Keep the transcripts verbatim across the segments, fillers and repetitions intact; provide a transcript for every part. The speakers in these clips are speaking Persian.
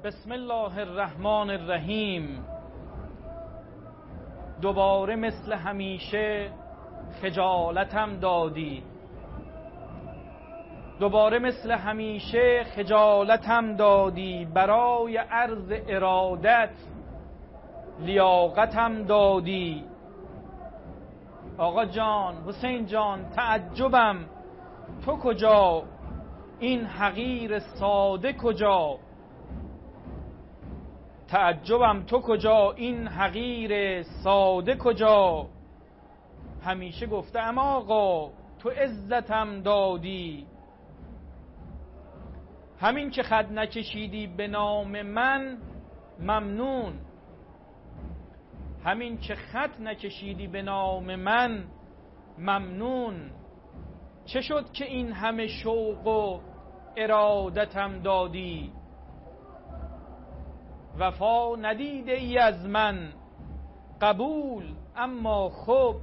بسم الله الرحمن الرحیم. دوباره مثل همیشه خجالتم دادی، دوباره مثل همیشه خجالتم دادی، برای عرض ارادت لیاقتم دادی. آقا جان، حسین جان، تعجبم تو کجا، این حقیر ساده کجا؟ تعجبم تو کجا، این حقیر ساده کجا؟ همیشه گفتم آقا تو عزتم دادی، همین که خط نکشیدی به نام من ممنون، همین که خط نکشیدی به نام من ممنون. چه شد که این همه شوق و ارادتم دادی؟ وفا ندیده ای از من قبول اما خب،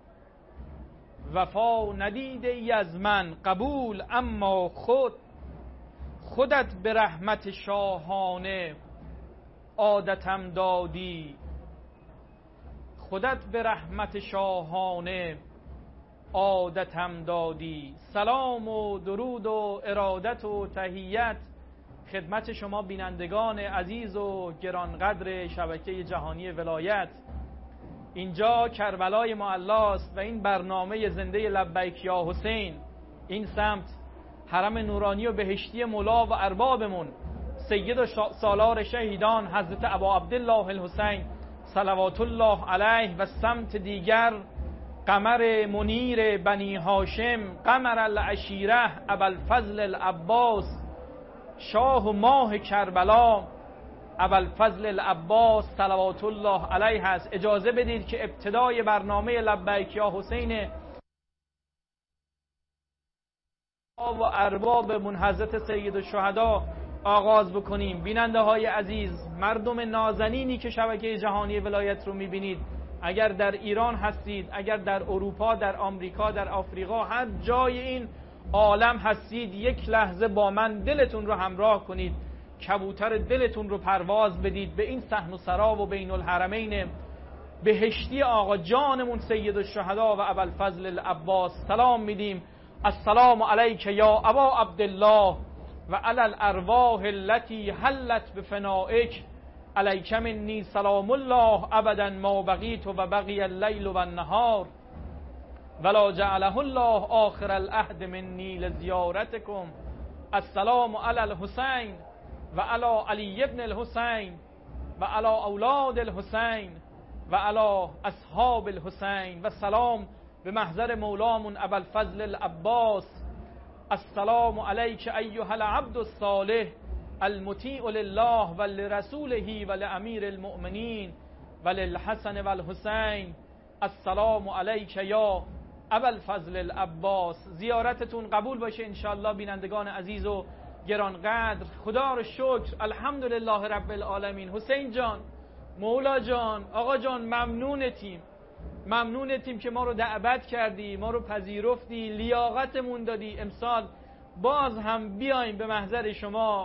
وفا ندیده ای از من قبول اما خود، خودت به رحمت شاهانه عادتم دادی، خودت به رحمت شاهانه عادتم دادی. سلام و درود و ارادت و تحیت خدمت شما بینندگان عزیز و گرانقدر شبکه جهانی ولایت. اینجا کربلای معلاست و این برنامه زنده لبیک یا حسین. این سمت حرم نورانی و بهشتی مولا و اربابمون سید و سالار شهیدان حضرت ابا عبدالله الحسین صلوات الله علیه، و سمت دیگر قمر منیر بنی هاشم قمر العشیره ابوالفضل العباس شاه و ماه کربلا ابوالفضل العباس صلوات الله علیه است. اجازه بدید که ابتدای برنامه لبیک یا حسین و اربابمون حضرت سید الشهدا آغاز بکنیم. بیننده های عزیز، مردم نازنینی که شبکه جهانی ولایت رو میبینید، اگر در ایران هستید، اگر در اروپا، در آمریکا، در آفریقا، هر جای این عالم هستید، یک لحظه با من دلتون رو همراه کنید، کبوتر دلتون رو پرواز بدید به این صحن و سرا و بین الحرمین بهشتی آقا جانمون سید الشهدا و ابوالفضل العباس. سلام میدیم. السلام علیک یا ابا عبدالله و علی الارواح التي حلت بفنائک، علیک منی سلام الله ابدا ما بقیت و بقی اللیل و النهار ولا جعله الله آخر العهد منی لزیارتکم. السلام علی الحسین و علی علی ابن الحسین و علی اولاد الحسین و علی اصحاب الحسین، و سلام به محضر مولامون ابوالفضل العباس. السلام علیک ایها العبد الصالح المطیع لله و لرسوله و لامیر المؤمنین و للحسن و الحسین. السلام علیک یا ابوالفضل العباس. زیارتتون قبول باشه انشاءالله بینندگان عزیز و گرانقدر. خدا رو شکر، الحمدلله رب العالمین. حسین جان، مولا جان، آقا جان، ممنونتیم، ممنونتیم که ما رو دعوت کردی، ما رو پذیرفتی، لیاقتمون دادی امسال باز هم بیایم به محضر شما.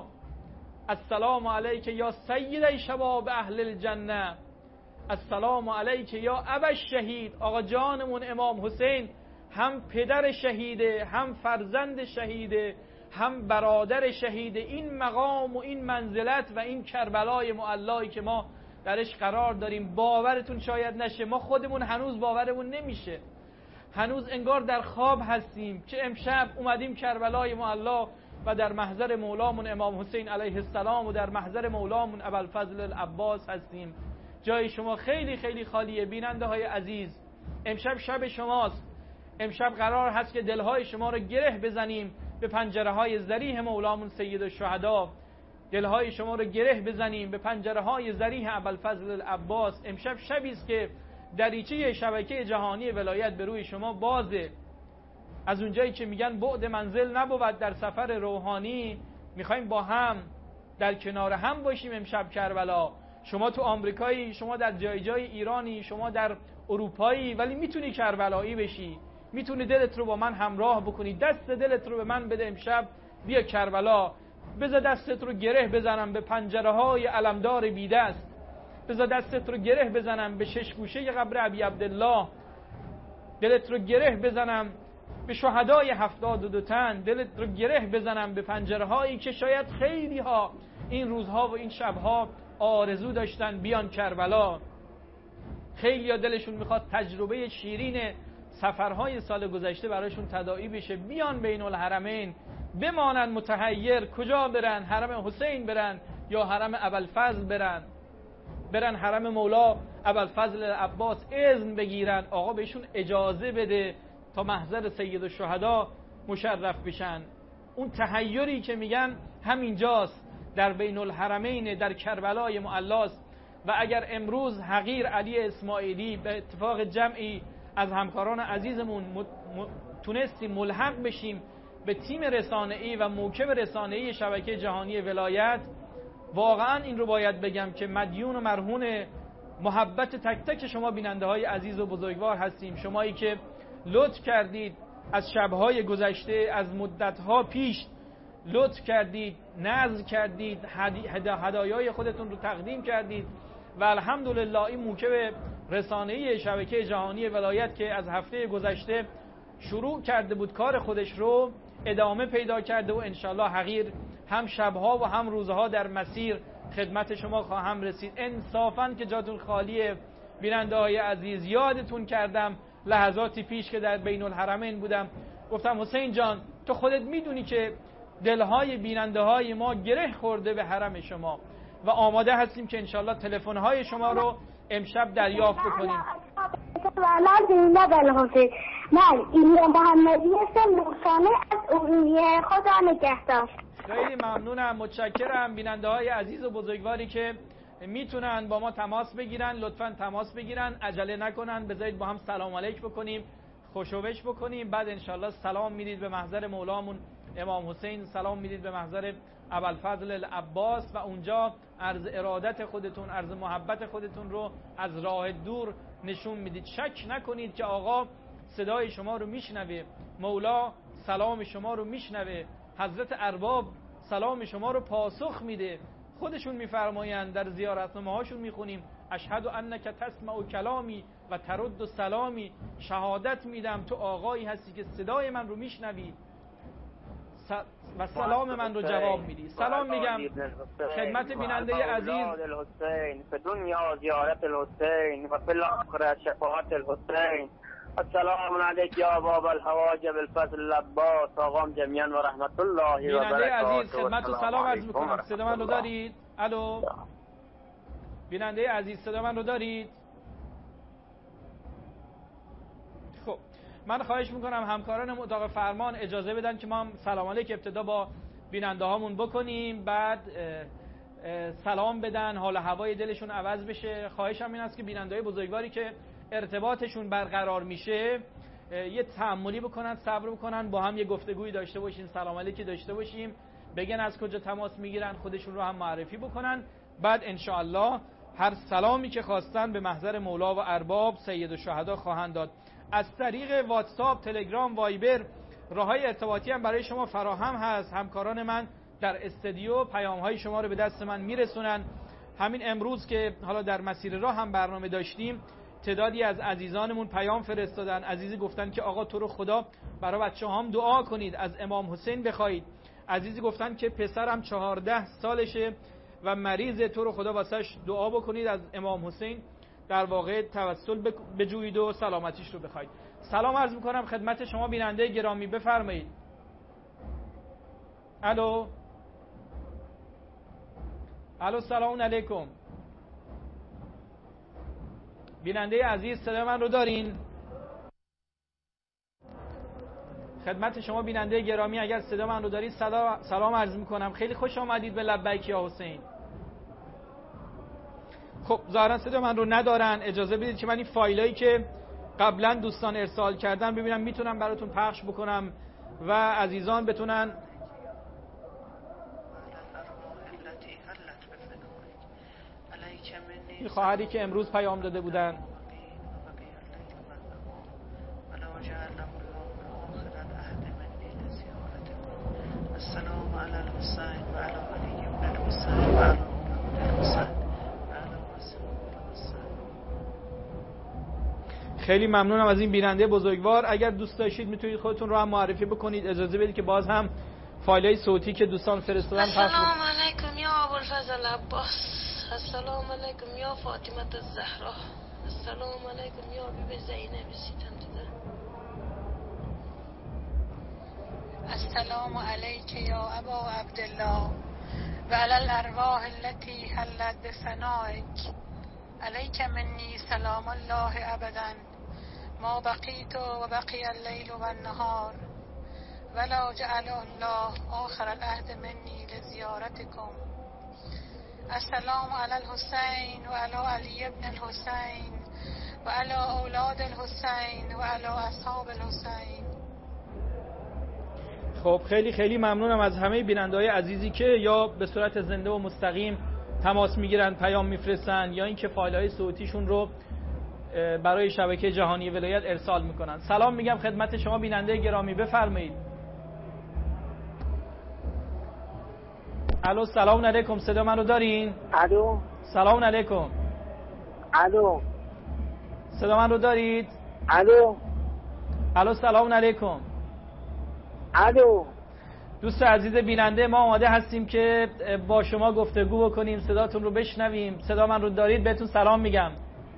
السلام علیک یا سید شباب اهل الجنه، السلام علیک یا ابا الشهید. آقا جانمون امام حسین هم پدر شهیده، هم فرزند شهیده، هم برادر شهیده. این مقام و این منزلت و این کربلای معلایی که ما درش قرار داریم، باورتون شاید نشه، ما خودمون هنوز باورمون نمیشه، هنوز انگار در خواب هستیم که امشب اومدیم کربلای معلا و در محضر مولامون امام حسین علیه السلام و در محضر مولامون ابوالفضل العباس هستیم. جای شما خیلی خیلی خالیه. بیننده های عزیز، امشب شب شماست، امشب قرار هست که دلهای شما رو گره بزنیم به پنجره های ذریح مولامون سید الشهدا، دلهای شما رو گره بزنیم به پنجره های ذریح ابوالفضل العباس. امشب شبی است که دریچه شبکه جهانی ولایت به روی شما بازه. از اونجایی که میگن بعد منزل نبود در سفر روحانی، میخوایم با هم در کنار هم باشیم امشب کربلا. شما تو آمریکایی، شما در جای جای ایرانی، شما در اروپایی، ولی میتونی کربلایی بشی، میتونی دلت رو با من همراه بکنی، دست دلت رو به من بده امشب، بیا کربلا. بذار دستت رو گره بزنم به پنجره های علمدار بیدست، بذار دستت رو گره بزنم به شش گوشه قبر ابی عبدالله، دلت رو گره بزنم به شهدای هفتاد و دو تن، دلت رو گره بزنم به پنجره هایی که شاید خیلی ها این روزها و این شبها آرزو داشتن بیان کربلا. خیلی ها دلشون میخواد تجربه شیرین سفرهای سال گذشته براشون تداعی بشه، بیان بین الحرمین، بمانن متحیر کجا برن، حرم حسین برن یا حرم ابوالفضل برن، برن حرم مولا ابوالفضل عباس اذن بگیرن، آقا بهشون اجازه بده تا محضر سید الشهدا مشرف بشن. اون تحیری که میگن همینجاست، در بین الحرمین، در کربلای معلاست. و اگر امروز حقیر علی اسماعیلی به اتفاق جمعی از همکاران عزیزمون تونستیم ملحق بشیم به تیم رسانه‌ای و موکب رسانه‌ای شبکه جهانی ولایت، واقعا این رو باید بگم که مدیون و مرهون محبت تک تک شما بیننده های عزیز و بزرگوار هستیم. شمایی که لطف کردید از شبهای گذشته، از مدتها پیش لطف کردید، نذر کردید، هدایای خودتون رو تقدیم کردید و الحمدلله این موکب رسانه‌ای شبکه جهانی ولایت که از هفته گذشته شروع کرده بود کار خودش رو ادامه پیدا کرده و انشالله حقیر هم شبها و هم روزها در مسیر خدمت شما خواهم رسید. انصافاً که جاتون خالیه بیننده های عزیز. یادتون کردم لحظاتی پیش که در بین الحرمین بودم، گفتم حسین جان تو خودت میدونی که دلهای بیننده های ما گره خورده به حرم شما و آماده هستیم که انشالله تلفن های شما رو امشب دریافت بکنیم. من ایلیا محمدی هستم، نوسانه از ارومیه. خدا نگهدار. خیلی ممنونم، متشکرم. بیننده های عزیز و بزرگواری که میتونن با ما تماس بگیرن لطفاً تماس بگیرن، عجله نکنن، بذارید با هم سلام علیک بکنیم، خوشوبش بکنیم، بعد انشالله سلام میدید به محضر مولامون امام حسین، سلام میدید به محضر ابوالفضل العباس و اونجا عرض ارادت خودتون، عرض محبت خودتون رو از راه دور نشون میدید. شک نکنید که آقا صدای شما رو میشنوه، مولا سلام شما رو میشنوه، حضرت ارباب سلام شما رو پاسخ میده. خودشون میفرمایند در زیارتنامه هاشون میخونیم اشهد انک تسمع کلامی و ترد سلامی، شهادت میدم تو آقایی هستی که صدای من رو میشنوی و سلام من رو جواب میدی. سلام میگم خدمت بیننده عزیز. فی دنیا زیارت الحسین و فی الاخره شفاعت الحسین. السلام علیک یا باب الحواجب الفضل العباس. آقام جمیعا و رحمت الله و برکاته. بیننده عزیز خدمت و سلام عرض میکنم. صدا من رو دارید؟ الو بیننده عزیز صدا من رو دارید؟ خب من خواهش میکنم همکاران اتاق فرمان اجازه بدن که ما هم سلام علیک ابتدا با بیننده هامون بکنیم، بعد سلام بدن، حال هوای دلشون عوض بشه. خواهشم این است که بیننده های بزرگواری که ارتباطشون برقرار میشه یه تأملی بکنن، صبر بکنن، با هم یه گفتگویی داشته باشیم، سلام علیکی داشته باشیم، بگن از کجا تماس میگیرن، خودشون رو هم معرفی بکنن، بعد انشاءالله هر سلامی که خواستن به محضر مولا و ارباب سید الشهدا خواهند داد. از طریق واتساپ، تلگرام، وایبر راههای ارتباطی هم برای شما فراهم هست. همکاران من در استودیو پیام‌های شما رو به دست من میرسونن. همین امروز که حالا در مسیر راه هم برنامه داشتیم، تعدادی از عزیزانمون پیام فرستادن. عزیزی گفتن که آقا تو رو خدا برای بچه‌هام دعا کنید، از امام حسین بخواید. عزیزی گفتن که پسرم چهارده سالشه و مریض، تو رو خدا واسش دعا بکنید، از امام حسین در واقع توسل بجویید و سلامتیش رو بخواید. سلام عرض میکنم خدمت شما بیننده گرامی، بفرمایید. الو الو سلام علیکم بیننده عزیز صدا من رو دارین؟ خدمت شما بیننده گرامی اگر صدا من رو دارید سلام عرض میکنم. خیلی خوش آمدید به لبیک یا حسین. خب ظاهرا صدا من رو ندارن، اجازه بدید که من این فایلایی که قبلا دوستان ارسال کردن ببینم میتونم براتون پخش بکنم و عزیزان بتونن. این خواهری که امروز پیام داده بودن السلام علی الحسین و علی خیلی ممنونم از این بیننده بزرگوار. اگر دوست داشتید میتونید خودتون رو هم معرفی بکنید. اجازه بدید که باز هم فایلای صوتی که دوستان فرستادن پخش کنم. السلام علیکم یا ابوالفضل عباس. السلام علیکم یا فاطمه الزهرا. السلام علیکم یا بیبی زینب ستمده. السلام علیک یا ابا عبدالله و علی الارواح التي حلت بفنائک. علیک منی سلام الله ابدا ما بقیت و بقی اللیل و النهار ولا جعل الله آخر العهد منی لزیارتکم. السلام علی الحسین و علی علی ابن الحسین و علی اولاد الحسین و علی اصحاب الحسین. خب خیلی خیلی ممنونم از همه بیننده‌های عزیزی که یا به صورت زنده و مستقیم تماس میگیرن، پیام میفرستن، یا اینکه فایل‌های صوتیشون رو برای شبکه جهانی ولایت ارسال میکنن. سلام میگم خدمت شما بیننده گرامی، بفرمایید. الو سلام علیکم، صدا من رو دارین؟ الو سلام علیکم. الو صدا من رو دارید؟ الو الو سلام علیکم. الو دوست عزیز بیننده، ما آماده هستیم که با شما گفتگو بکنیم، صداتون رو بشنویم. صدا من رو دارید؟ بهتون سلام میگم.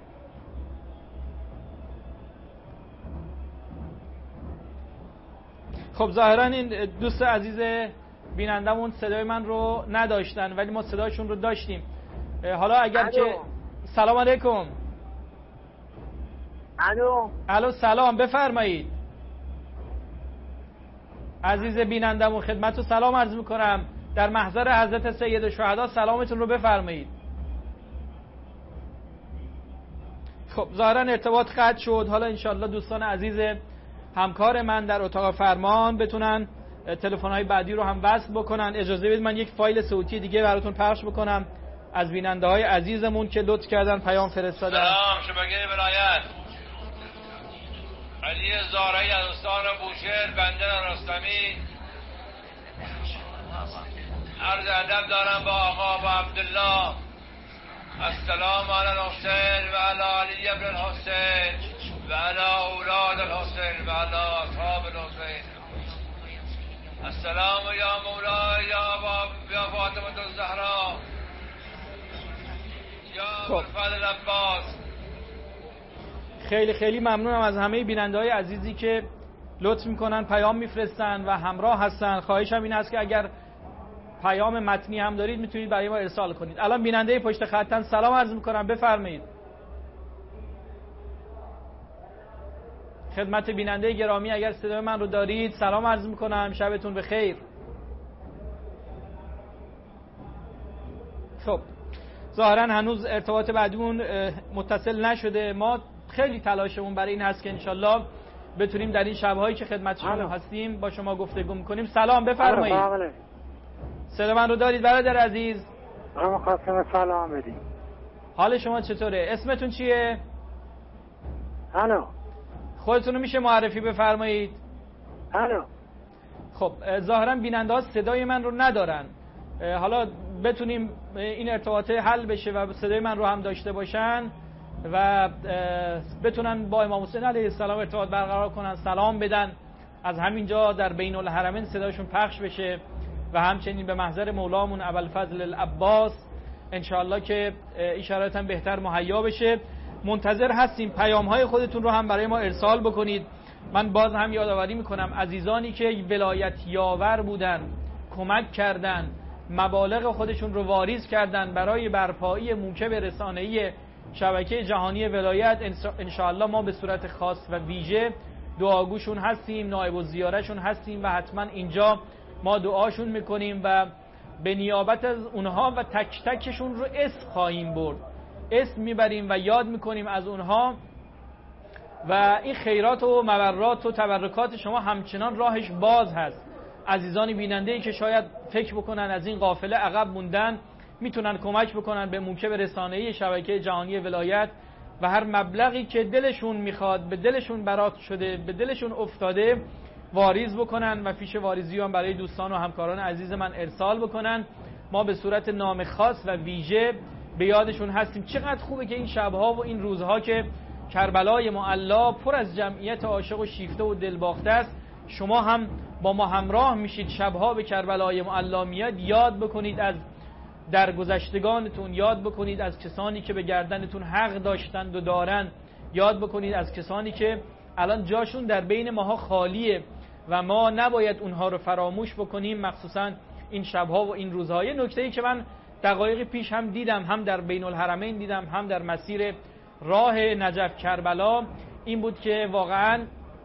خب ظاهرا این دوست عزیز بینندمون صدای من رو نداشتن، ولی ما صداشون رو داشتیم. حالا اگر الو. که سلام علیکم. الو الو سلام، بفرمایید. عزیز بینندمون خدمت رو سلام عرض میکنم. در محضر حضرت سید الشهدا سلامتون رو بفرمایید. خب ظاهرا ارتباط قطع شد. حالا انشالله دوستان عزیز همکار من در اتاق فرمان بتونن تلفن‌های بعدی رو هم وصل بکنن. اجازه بدید من یک فایل صوتی دیگه براتون پخش بکنم از بیننده‌های عزیزمون که لطف کردن پیام فرستادن. سلام شبکه ولایت. علی زارعی از استان بوشهر، بنده رستمی. عرض ادب دارم با آقا با عبدالله. السلام علی الحسین و علی علی ابن الحسین و علی اولاد الحسین و علی اصحاب الحسین. السلام یا مولا یا یا فاطمه الزهرا یا ابوالفضل عباس. خیلی خیلی ممنونم از همه بیننده‌های عزیزی که لطف میکنن پیام میفرستن و همراه هستن. خواهشم این است که اگر پیام متنی هم دارید میتونید برای ما ارسال کنید. الان بیننده پشت خطن، سلام عرض میکنم، بفرمایید. خدمت بیننده گرامی اگر صدای من رو دارید سلام عرض میکنم، شبتون بخیر. خب ظاهرا هنوز ارتباط بعدیمون متصل نشده. ما خیلی تلاشمون برای این هست که انشالله بتونیم در این شب‌هایی که خدمت شما هستیم با شما گفتگو میکنیم. سلام بفرمایید. صدا من رو دارید برادر عزیز؟ من خواستم سلام بدیم. حال شما چطوره؟ اسمتون چیه؟ الو خودتون رو میشه معرفی بفرمایید؟ الو خب ظاهرا بیننده ها صدای من رو ندارن. حالا بتونیم این ارتباطه حل بشه و صدای من رو هم داشته باشن و بتونن با امام حسین علیه السلام ارتباط برقرار کنن، سلام بدن، از همینجا در بین الحرمین صداشون پخش بشه و همچنین به محضر مولامون ابوالفضل العباس انشاءالله که این شرایط هم بهتر مهیا بشه. منتظر هستیم پیام های خودتون رو هم برای ما ارسال بکنید. من باز هم یادآوری میکنم عزیزانی که ولایت یاور بودن، کمک کردن، مبالغ خودشون رو واریز کردن برای برپایی موکب رسانه‌ای شبکه جهانی ولایت، انشاءالله ما به صورت خاص و ویژه دعاگوشون هستیم، نایب الزیارهشون هستیم و حتما اینجا ما دعاشون میکنیم و به نیابت از اونها و تک تکشون رو اسم خواهیم برد، اسم میبریم و یاد میکنیم از اونها و این خیرات و مبرات و تبرکات شما همچنان راهش باز هست. عزیزانی بیننده‌ای که شاید فکر بکنن از این قافله عقب موندن میتونن کمک بکنن به موکب رسانه‌ای شبکه جهانی ولایت و هر مبلغی که دلشون میخواد، به دلشون برات شده، به دلشون افتاده واریز بکنن و فیش واریزی هم برای دوستان و همکاران عزیز من ارسال بکنن. ما به صورت نام خاص و ویژه به یادشون هستیم. چقدر خوبه که این شبها و این روزها که کربلای معلا پر از جمعیت عاشق و شیفته و دلباخته است. شما هم با ما همراه میشید، شبها به کربلای معلا میاد، یاد بکنید از درگذشتگانتون، یاد بکنید از کسانی که به گردنتون حق داشتند و دارن، یاد بکنید از کسانی که الان جاشون در بین ماها خالیه و ما نباید اونها رو فراموش بکنیم، مخصوصا این شبها و این روزها. یه نکته‌ای که من دقایق پیش هم دیدم، هم در بین الحرمین دیدم، هم در مسیر راه نجف کربلا، این بود که واقعا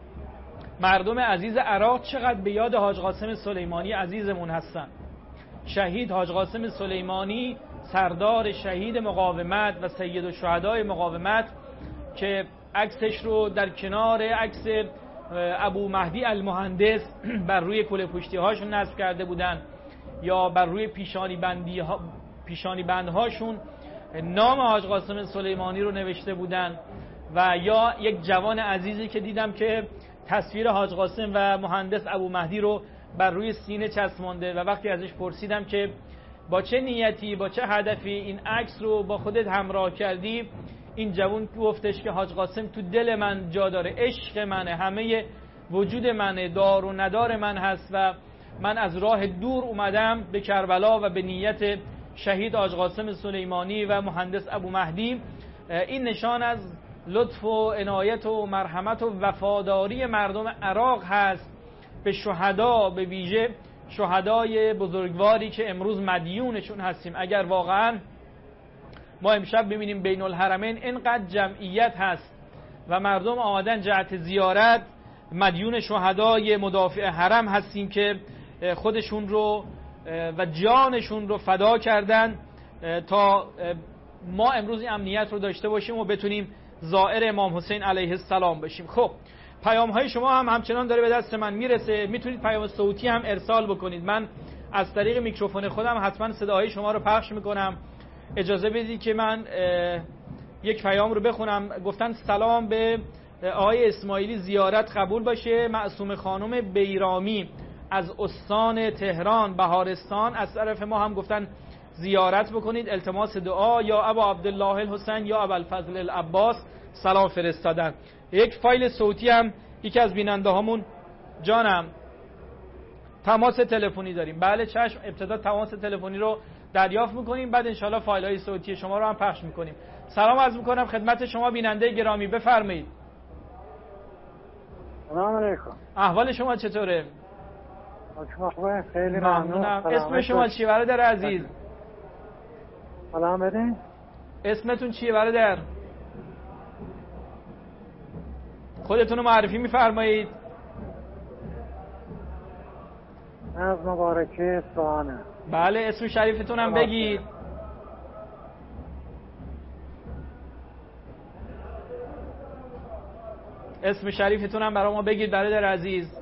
مردم عزیز عراق چقدر به یاد حاج قاسم سلیمانی عزیزمون هستن. شهید حاج قاسم سلیمانی، سردار شهید مقاومت و سید الشهدای مقاومت، که عکسش رو در کنار عکس ابو مهدی المهندس بر روی کوله پشتی هاشون نصب کرده بودن، یا بر روی پیشانی بندی ها پیشانی بندهاشون نام حاج قاسم سلیمانی رو نوشته بودن، و یا یک جوان عزیزی که دیدم که تصویر حاج قاسم و مهندس ابو مهدی رو بر روی سینه چسبانده، و وقتی ازش پرسیدم که با چه نیتی، با چه هدفی این عکس رو با خودت همراه کردی، این جوان گفتش که حاج قاسم تو دل من جا داره، عشق منه، همه وجود منه، دار و ندار من هست و من از راه دور اومدم به کربلا و به نیت شهید حاج قاسم سلیمانی و مهندس ابو مهدی. این نشان از لطف و عنایت و مرحمت و وفاداری مردم عراق هست به شهدا، به ویژه شهدای بزرگواری که امروز مدیونشون هستیم. اگر واقعا ما امشب ببینیم بین الحرمین اینقدر جمعیت هست و مردم آمدن جهت زیارت، مدیون شهدای مدافع حرم هستیم که خودشون رو و جانشون رو فدا کردن تا ما امروز این امنیت رو داشته باشیم و بتونیم زائر امام حسین علیه السلام بشیم. خب پیام های شما هم همچنان داره به دست من میرسه، میتونید پیام صوتی هم ارسال بکنید. من از طریق میکروفون خودم حتما صداهای شما رو پخش میکنم. اجازه بدید که من یک پیام رو بخونم. گفتن سلام به آقای اسماعیلی، زیارت قبول باشه. معصوم خانم بیرامی از استان تهران بهارستان از طرف ما هم گفتن زیارت بکنید، التماس دعا. یا ابا عبدالله الحسین یا ابا الفضل العباس سلام فرستادن. یک فایل صوتی هم یکی از بیننده هامون، جانم تماس تلفنی داریم. بله چشم، ابتدا تماس تلفنی رو دریافت میکنیم، بعد انشالله فایل های صوتی شما رو هم پخش میکنیم. سلام عرض میکنم خدمت شما بیننده گرامی، بفرمایید. سلام علیکم. احوال شما چطوره؟ خیلی ممنونم. اسم شما چیه برادر عزیز؟ سلام بدین. اسمتون چیه برادر؟ خودتون رو معرفی میفرمایید. از مبارکی اصفهانه. بله اسم شریفتون هم بگید. اسم شریفتون هم برای ما بگید برادر عزیز.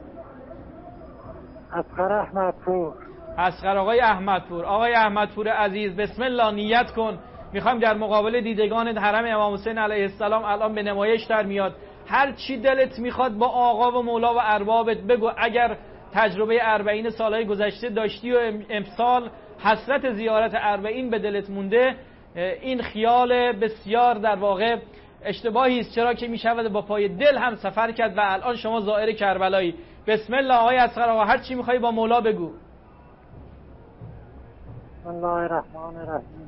اصغر احمدپور. اصغر آقای احمدپور. آقای احمدپور عزیز بسم الله نیت کن. میخوایم در مقابل دیدگان حرم امام حسین علیه السلام الان به نمایش در میاد. هر چی دلت میخواد با آقا و مولا و اربابت بگو. اگر تجربه اربعین سالهای گذشته داشتی و امسال حسرت زیارت اربعین به دلت مونده، این خیال بسیار در واقع اشتباهی است، چرا که میشود با پای دل هم سفر کرد و الان شما زائر کربلایی. بسم الله آقای اصغر آقا، هر چی میخوای با مولا بگو. بسم الله الرحمن الرحیم.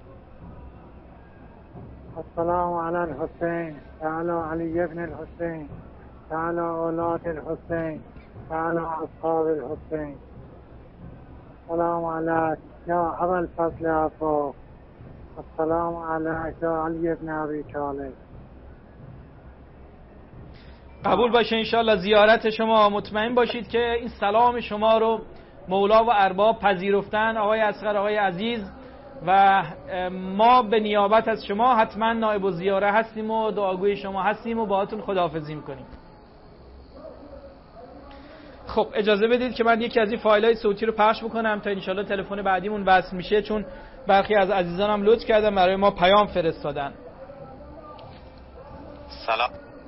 السلام علی الحسین تعالی علی ابن الحسین تعالی اولاد الحسین تعالی اصحاب الحسین. السلام علیک یا ابا الفضل عباس. السلام علیک یا علی ابن ابی طالب. قبول باشه انشالله زیارت شما. مطمئن باشید که این سلام شما رو مولا و ارباب پذیرفتن آقای اصغر آقای عزیز، و ما به نیابت از شما حتما نائب الزیاره هستیم و دعاگوی شما هستیم و باهاتون خداحافظی میکنیم. خب اجازه بدید که من یکی از این فایل‌های صوتی رو پخش بکنم تا انشالله تلفن بعدیمون وصل میشه، چون برخی از عزیزانم لطف کردن برای ما پیام فرستادن. سلام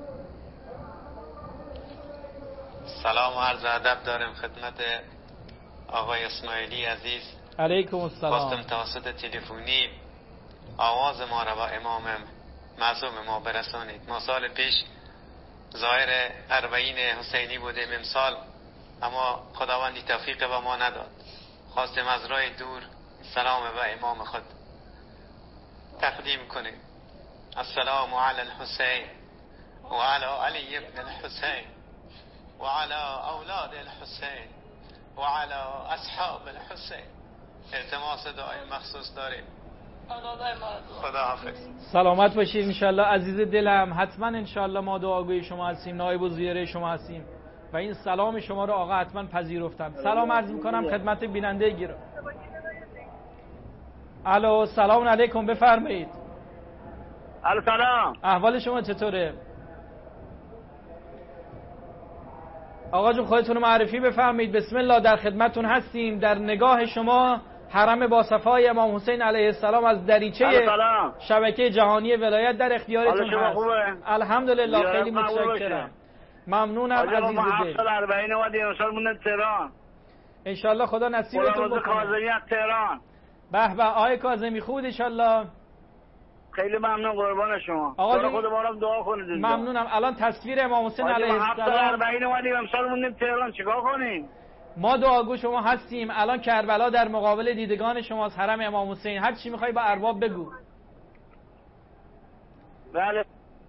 سلام و عرض ادب دارم خدمت آقای اسماعیلی عزیز. علیکم السلام. خواستم توسط تلفنی آواز ما را با امام معصوم ما برسانید. ما سال پیش ظاهر اربعین حسینی بودیم امسال، اما خداوندی توفیق به ما نداد. خواستیم از راه دور سلام به امام خود تقدیم کنیم. السلام علی الحسین و علی علی ابن الحسین و علی اولاد الحسین و علی اصحاب الحسین. التماس دعای مخصوص داریم. خدا حافظ. سلامت باشید انشالله عزیز دلم. حتما انشالله ما دعاگوی شما هستیم، نایب الزیاره شما هستیم و این سلام شما رو آقا حتما پذیرفتم. سلام عرض میکنم خدمت بیننده گرامی. الو سلام علیکم، بفرمایید. الو سلام، احوال شما چطوره؟ آقا جون خودتون رو معرفی بفرمایید. بسم الله، در خدمتون هستیم. در نگاه شما حرم با صفای امام حسین علیه السلام از دریچه شبکه جهانی ولایت در اختیارتون هست. الحمدلله، خیلی متشکرم. ممنونم عزیز دل. ما هفت سال اربعین اومدیم، امسال موندیم تهران. انشالله خدا نصیبتون بکنه. کاظمی از تهران. به به آقای کاظمی، خوب انشالله. خیلی ممنون، قربان شما. آقا خود بارم دعا کنید. ممنونم. الان تصویر امام حسین علیه السلام هفت سال اربعین اومدیم، امسال موندیم تهران، چیکار کنیم؟ ما دعاگو شما هستیم. الان کربلا در مقابل دیدگان شماست، حرم امام حسین. هر چی میخوای با ارباب بگو. بله.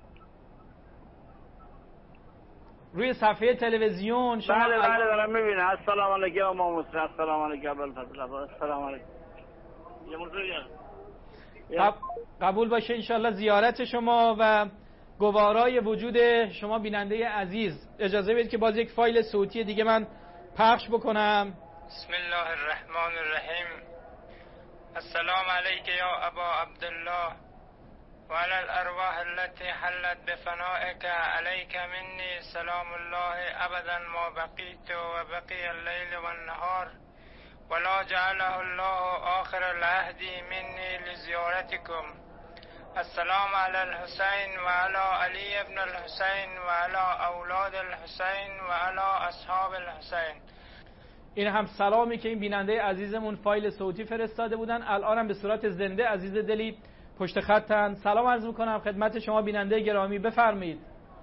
روی صفحه تلویزیون شما بله بله دارم میبینم. السلام علیکم امام حسین، السلام علیکم ابوالفضل، السلام علیکم. یه موضوعیه. قبول باشه انشالله زیارت شما و گوارای وجود شما بیننده عزیز. اجازه بدید که باز یک فایل صوتی دیگه من پخش بکنم. بسم الله الرحمن الرحیم. السلام علیک یا ابا عبدالله و علی الارواح التي حلت بفنائك علیک منی سلام الله ابدا ما بقیت و بقی اللیل و النهار ولا جعله الله آخر العهد منی لزیارتكم. السلام علی الحسین و علی علی ابن الحسین و علی اولاد الحسین و علی اصحاب الحسین. این هم سلامی که این بیننده عزیزمون فایل صوتی فرستاده بودن، الان هم به صورت زنده عزیز دلی پشت خطن. سلام عرض میکنم خدمت شما بیننده گرامی، بفرمایید.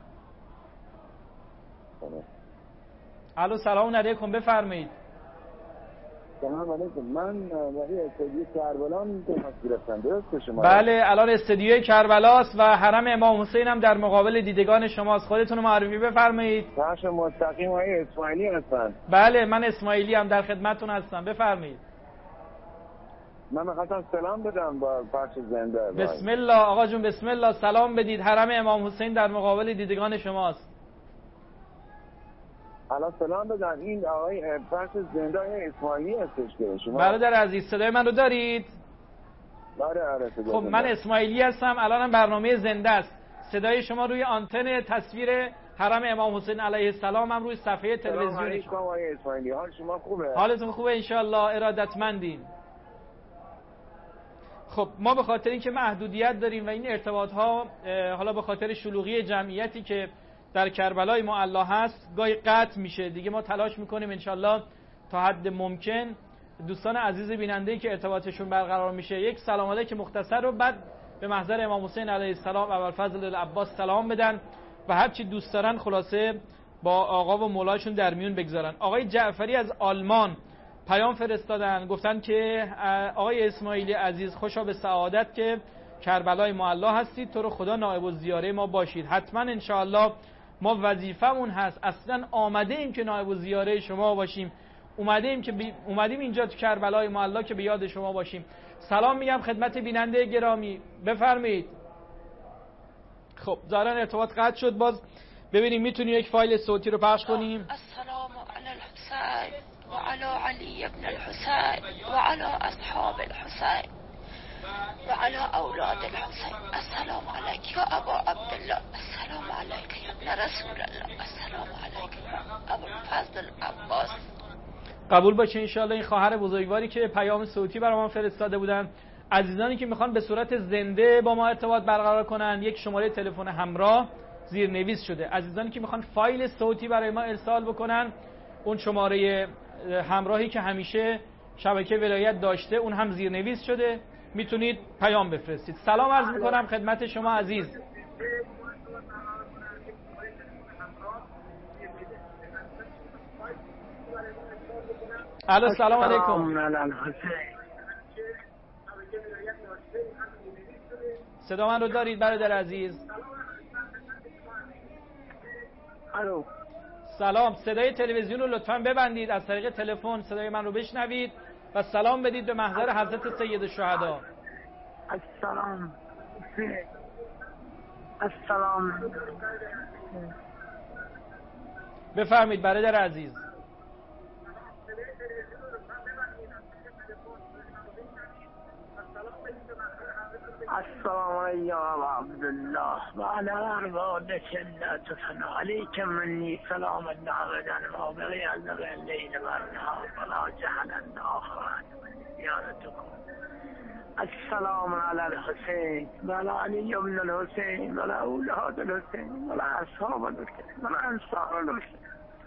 الو سلام علیکم، بفرمایید. سلام علیکم. من ولی استودیوی کربلا تماس گرفتم، درست شما؟ بله الان استودیوی کربلاست و حرم امام حسین هم در مقابل دیدگان شماست. خودتون رو معرفی بفرمایید. بخش مستقیم های اسماعیلی هستن. بله من اسماعیلی هم در خدمتتون هستم، بفرمایید. من می‌خواستم سلام بدم با بخش زنده. بسم الله آقا جون، بسم الله. سلام بدید. حرم امام حسین در مقابل دیدگان شماست. الان سلام بدن. این آقای بخش زنده اسماعیلی هستش که شما. برادر عزیز صدای من رو دارید؟ بله آره. خب من اسماعیلی هستم، الانم برنامه زنده است. صدای شما روی آنتن تصویر حرم امام حسین علیه السلام هم روی صفحه تلویزیون. سلام علیکم آقای اسماعیلی، حال شما خوبه؟ حالتون خوبه انشالله، ارادتمندیم. خب ما به خاطر اینکه محدودیت داریم و این ارتباط ها حالا به خاطر شلوغی جمعیتی که در کربلای معلا هست گاهی قطع میشه دیگه، ما تلاش میکنیم انشالله تا حد ممکن دوستان عزیز بیننده که ارتباطشون برقرار میشه یک سلام علیک مختصر رو بعد به محضر امام حسین علیه السلام ابوالفضل العباس سلام بدن و هر چی دوست دارن خلاصه با آقا و مولاشون در میون بگذارن. آقای جعفری از آلمان پیام فرستادن، گفتن که آقای اسماعیلی عزیز خوشا به سعادت که کربلای معلا هستید، تو رو خدا نائب الزیاره ما باشید. حتما انشاءالله ما وظیفمون هست، اصلا آمده ایم که نائب الزیاره شما باشیم، اومده ایم که بی... اومدیم اینجا تو کربلای معلا که به یاد شما باشیم. سلام میگم خدمت بیننده گرامی، بفرمایید. خب ظاهرا ارتباط قطع شد، باز ببینیم میتونیم یک فایل صوتی رو پخش کنیم. السلام علی الحسین و علی علی ابن الحسین و علی اصحاب الحسین و علی اولاد الحسین. السلام علیک یا ابا عبدالله، السلام علیک یا ابن رسول الله، السلام علیک یا ابوالفضل العباس. قبول باشه انشاءالله. این خواهر بزرگواری که پیام صوتی برای ما فرستاده بودن، عزیزانی که میخوان به صورت زنده با ما ارتباط برقرار کنن یک شماره تلفن همراه زیرنویس شده. عزیزانی که میخوان فایل صوتی برای ما ارسال بکنن اون شماره همراهی که همیشه شبکه ولایت داشته اون هم زیرنویس شده. میتونید پیام بفرستید. سلام عرض میکنم خدمت شما عزیز. الو سلام علیکم. صدا من رو دارید برادر عزیز؟ الو سلام. صدای تلویزیون رو لطفاً ببندید، از طریق تلفن صدای من رو بشنوید و سلام بدید به محضر حضرت سید الشهدا. السلام السلام بفرمایید برادر عزیز. السلام علیکم یا عبدالله و علی ارواحک لا تفنا علیک منی سلام النعمدان ما بغی النبی اللیل و النهار ولا جهلا آخران زیارتکم. السلام علی الحسین و علی علی ابن الحسین و علی اولاد الحسین و علی اصحاب الحسین و علی انصار الحسین.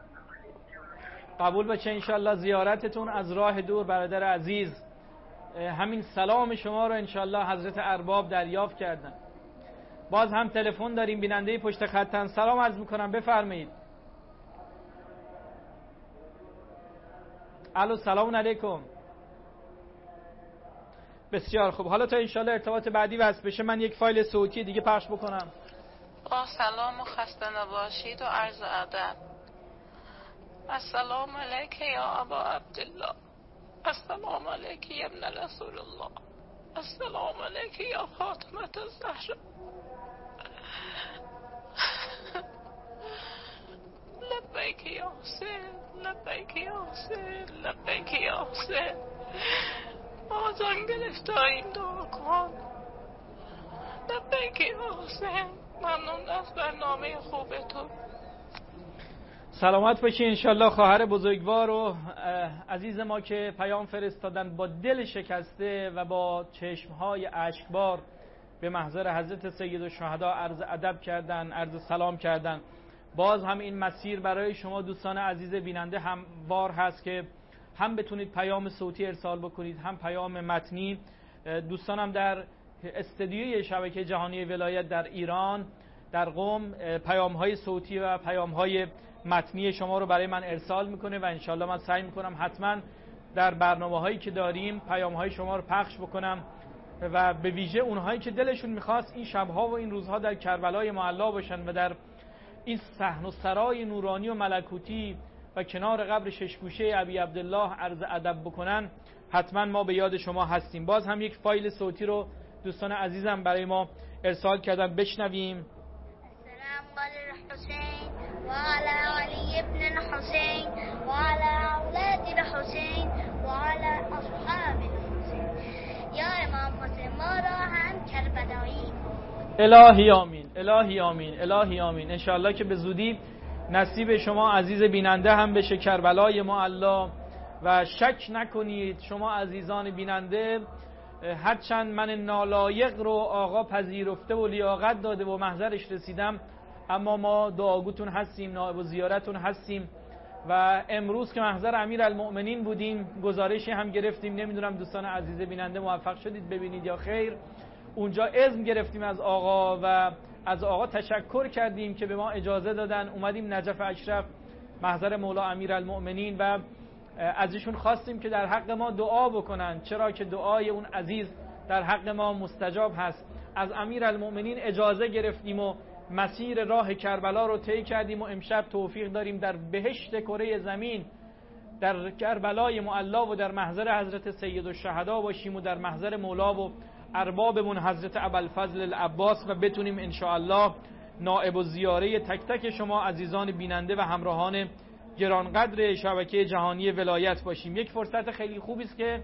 قبول بشه انشالله زیارتتون از راه دور برادر عزیز. همین سلام شما رو انشالله حضرت ارباب دریافت کردن. باز هم تلفن داریم، بیننده پشت خطن. سلام عرض میکنم، بفرمایید. الو سلام علیکم. بسیار خوب، حالا تا انشالله ارتباط بعدی وصل بشه من یک فایل صوتی دیگه پخش بکنم. با سلام و خسته نباشید و عرض ادب. السلام علیک یا ابا عبدالله. السلام علیک یا ابن رسول الله. السلام علیک یا فاطمه الزهرا. لبیک یا حسین، لبیک یا حسین، لبیک یا حسین. آزان گرفتاریم دعا کن. لبیک یا حسین. ممنون از برنامه خوبتون. سلامت باشی انشالله خواهر بزرگوار و عزیز ما که پیام فرستادن با دل شکسته و با چشمهای اشکبار به محضر حضرت سید الشهدا عرض ادب کردن، عرض سلام کردن. باز هم این مسیر برای شما دوستان عزیز بیننده هموار هست که هم بتونید پیام صوتی ارسال بکنید هم پیام متنی. دوستانم در استدیوی شبکه جهانی ولایت در ایران در قم پیام‌های صوتی و پیام‌های متنی شما رو برای من ارسال میکنه و انشالله من سعی میکنم حتما در برنامه هایی که داریم پیام های شما رو پخش بکنم و به ویژه اونهایی که دلشون میخواست این شبها و این روزها در کربلای معلا باشن و در این صحن و سرای نورانی و ملکوتی و کنار قبر ششگوشه ابی عبدالله عرض ادب بکنن، حتما ما به یاد شما هستیم. باز هم یک فایل صوتی رو دوستان عزیزم برای ما ارسال کردن، بشنویم. السلام علی الحسین و علی علی ابن الحسین و علی اولاد الحسین و علی اصحاب الحسین. یا امام حسین ما را هم کربلایی. الهی آمین، الهی آمین، الهی آمین. انشاءالله که به زودی نصیب شما عزیز بیننده هم بشه کربلای معلا. و شک نکنید شما عزیزان بیننده، هرچند من نالایق رو آقا پذیرفته و لیاقت داده و محضرش رسیدم، اما ما دعاگوتون هستیم، نائب زیارتون هستیم. و امروز که محضر امیرالمؤمنین بودیم گزارشی هم گرفتیم، نمیدونم دوستان عزیز بیننده موفق شدید ببینید یا خیر. اونجا اذن گرفتیم از آقا و از آقا تشکر کردیم که به ما اجازه دادن اومدیم نجف اشرف محضر مولا امیرالمؤمنین و ازشون خواستیم که در حق ما دعا بکنن، چرا که دعای اون عزیز در حق ما مستجاب هست. از امیرالمؤمنین اجازه گرفتیم و مسیر راه کربلا رو طی کردیم و امشب توفیق داریم در بهشت کره زمین در کربلای معلا و در محضر حضرت سید الشهدا باشیم و در محضر مولا و اربابمون حضرت ابوالفضل العباس و بتونیم انشاءالله نائب و زیاره تک تک شما عزیزان بیننده و همراهان گرانقدر شبکه جهانی ولایت باشیم. یک فرصت خیلی خوبی است که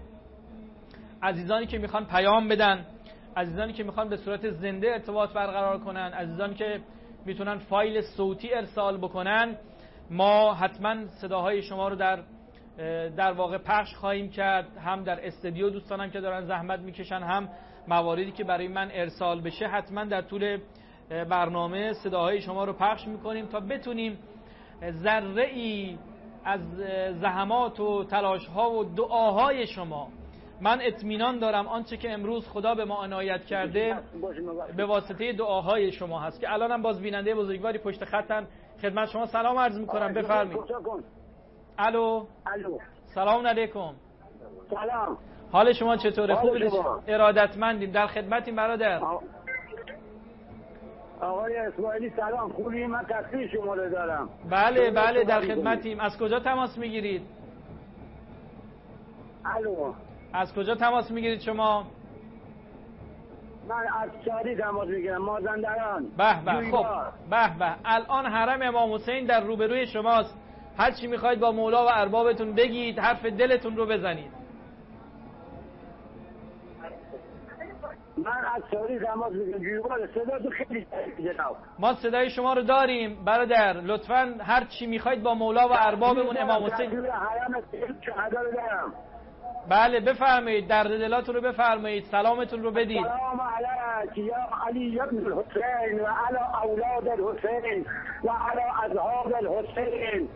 عزیزانی که میخوان پیام بدن، عزیزانی که میخوان به صورت زنده ارتباط برقرار کنن، عزیزانی که میتونن فایل صوتی ارسال بکنن، ما حتما صداهای شما رو در در واقع پخش خواهیم کرد. هم در استودیو دوستانم که دارن زحمت میکشن، هم مواردی که برای من ارسال بشه حتما در طول برنامه صداهای شما رو پخش میکنیم تا بتونیم ذره ای از زحمات و تلاش ها و دعاهای شما، من اطمینان دارم آنچه که امروز خدا به ما عنایت کرده به واسطه دعاهای شما هست که الانم باز بیننده بزرگواری پشت خطن. خدمت شما سلام عرض میکنم، بفرمایید. الو الو سلام علیکم. سلام، حال شما چطوره؟ خوبید؟ ارادتمندیم، در خدمتیم برادر. آقای اسماعیلی سلام، خوبی؟ من تصویر شما رو دارم. بله بله در خدمتیم. از کجا تماس میگیرید؟ الو از کجا تماس میگیرید شما؟ من از شادی تماس میگیرم، مازندران. به به، خب به به. الان حرم امام حسین در روبروی شماست. هر چی میخواید با مولا و اربابتون بگید، حرف دلتون رو بزنید. من از شادی تماس میگیرم. جویبار صدا تو خیلی جناب. ما صدای شما رو داریم برادر. لطفاً هر چی میخواید با مولا و اربابمون امام حسین. حرم شهدا رو دارم. بله بفرمایید، درد دلاتون رو بفرمایید، سلامتون رو بدید. سلام علیک یا علی ابن الحسین و علی اولاد الحسین و علی اصحاب الحسین.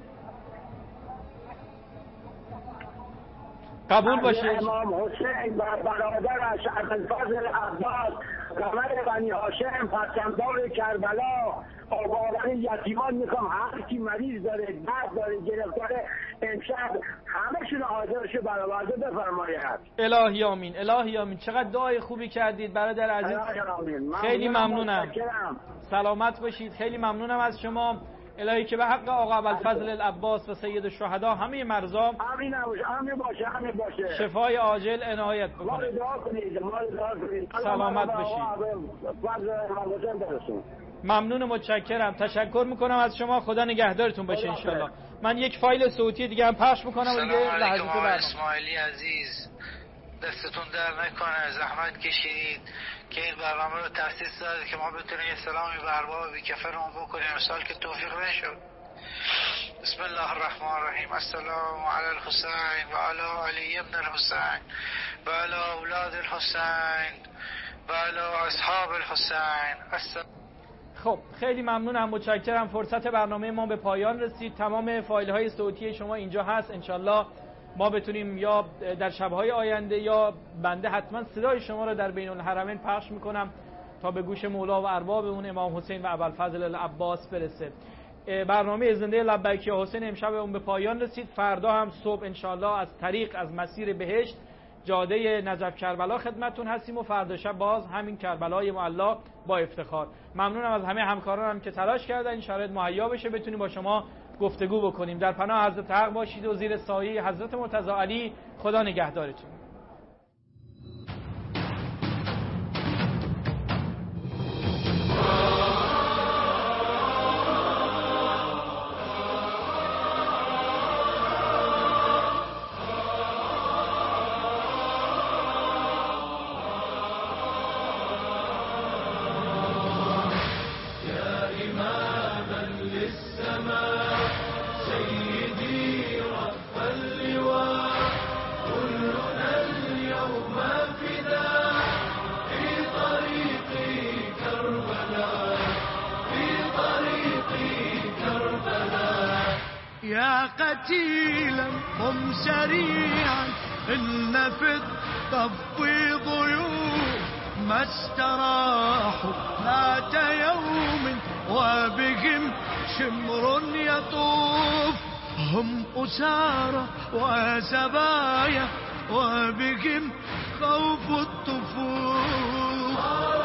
قبول باشه. امام حسین و برادرش ابوالفضل عباس قمر بنی هاشم پسندار کربلا آبادان یتیمان میخوام هر کی مریض داره، درد داره، گرفتاره، امشب همه‌شون حاضرش برآورده بفرمایید. الهی آمین، الهی آمین. چقدر دعای خوبی کردید برادر عزیز. خیلی ممنونم. سلامت باشید. خیلی ممنونم از شما. الهی که به حق آقا ابوالفضل العباس و سید الشهدا همه مرضا آمین آمین باشه، آمین باشه. شفای عاجل عنایت بکنه. ما دعا کنید، ما دعا کنید. سلامت باشید. ممنون، متشکرم. تشکر میکنم از شما. خدا نگهدارتون باشه ان شاء الله. من یک فایل صوتی دیگه هم پخش میکنم و دیگه لحظه تو اسماعیلی عزیز، دستتون در نکنه، زحمت کشیدید که این برنامه رو تأسیس دادید که ما بتونیم یه سلامی به ارباب بی‌کفرمون بکنیم، مثال که توفیق نشد. بسم الله الرحمن الرحیم. السلام علی الحسین و علی علی ابن الحسین و علی اولاد الحسین و علی اصحاب الحسین. خب خیلی ممنونم، متشکرم. فرصت برنامه ما به پایان رسید. تمام فایل های صوتی شما اینجا هست. انشالله ما بتونیم یا در شب‌های آینده یا بنده حتما صدای شما رو در بین الحرمین پخش میکنم تا به گوش مولا و ارباب اون امام حسین و ابوالفضل العباس برسه. برنامه زنده لبیک یا حسین امشب اون به پایان رسید. فردا هم صبح انشالله از طریق از مسیر بهشت جاده نجف کربلا خدمتتون هستیم و فردا شب باز همین کربلای معلا با افتخار. ممنونم از همه همکارانم که تلاش کردن این شرایط مهیا بشه بتونیم با شما گفتگو بکنیم. در پناه حضرت حق باشید و زیر سایه حضرت مرتضی علی. خدا نگهدارتون. قتيلا قم سريعا إن في الطف ضيوف ما استراحوا ذات يوم وبهم شمر يطوف هم أسارى وزبايا وبهم خوف الطفوف.